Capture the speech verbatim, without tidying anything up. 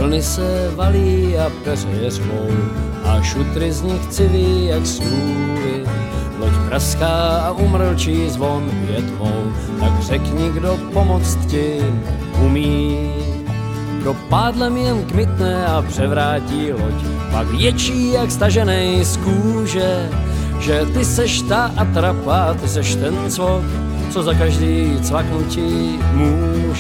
vlny se valí a peřeje řvou a šutry z nich civí jak smůly. Loď praská a umrčí zvon je tmou, tak řekni, kdo pomoct ti umí. Kdo pádlem jen kmitne a převrátí loď, pak ječí jak staženej z kůže, že ty seš ta atrapa, ty seš ten cvok, co za každý cvaknutí může.